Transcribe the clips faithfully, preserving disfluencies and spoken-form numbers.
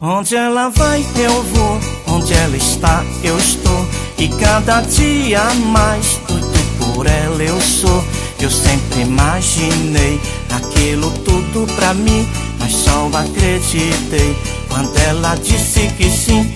Onde ela vai, eu vou. Onde ela está, eu estou. E cada dia mais doido por ela eu sou. Eu sempre imaginei aquilo tudo pra mim, mas só acreditei quando ela disse que sim.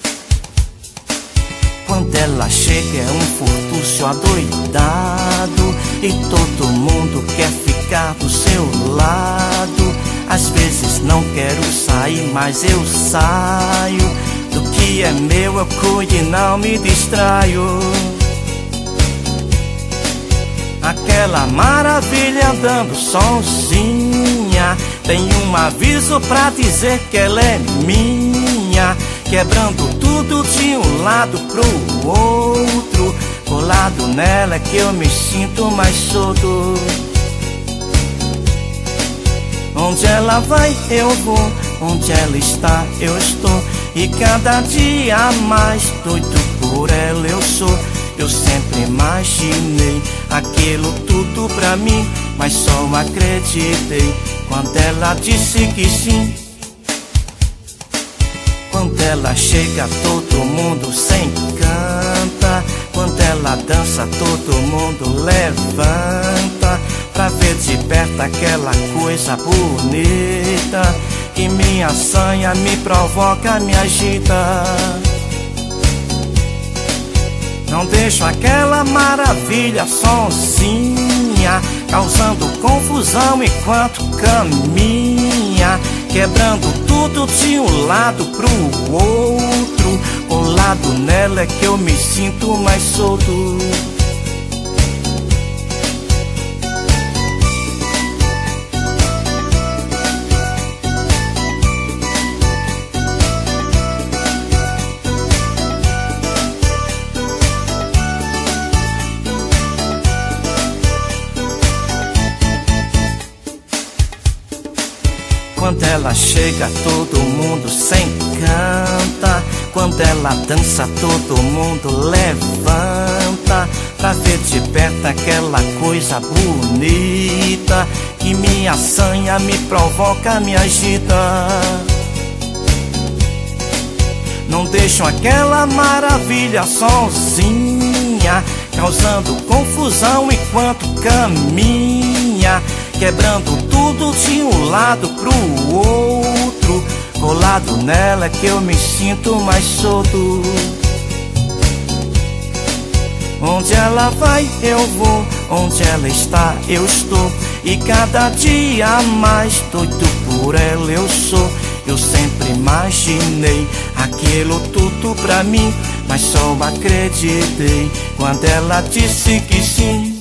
Quando ela chega é um furtúcio adoidado, e todo mundo quer ficar do seu lado. Às vezes não quero sair, mas eu saio. Do que é meu eu cuido e não me distraio. Aquela maravilha andando sozinha, tem um aviso pra dizer que ela é minha. Quebrando tudo de um lado pro outro, colado nela é que eu me sinto mais solto. Onde ela vai, eu vou. Onde ela está, eu estou. E cada dia mais doido por ela eu sou. Eu sempre imaginei aquilo tudo pra mim, mas só acreditei quando ela disse que sim. Quando ela chega todo mundo se encanta. Quando ela dança todo mundo levanta, pra ver de perto aquela coisa bonita que me assanha, me provoca, me agita. Não deixo aquela maravilha sozinha, causando confusão enquanto caminha. Quebrando tudo de um lado pro outro, colado nela é que eu me sinto mais solto. Quando ela chega todo mundo se encanta. Quando ela dança todo mundo levanta, pra ver de perto aquela coisa bonita que me assanha, me provoca, me agita. Não deixo aquela maravilha sozinha, causando confusão enquanto caminha. Quebrando tudo de um lado pro outro, colado nela é que eu me sinto mais solto. Onde ela vai, eu vou. Onde ela está, eu estou. E cada dia mais doido por ela eu sou. Eu sempre imaginei aquilo tudo pra mim, mas só acreditei quando ela disse que sim.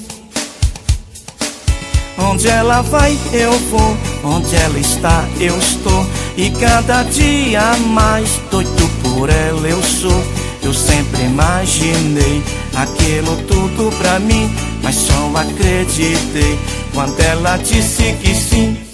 Onde ela vai, eu vou. Onde ela está, eu estou. E cada dia mais doido por ela eu sou. Eu sempre imaginei aquilo tudo pra mim, mas só acreditei quando ela disse que sim.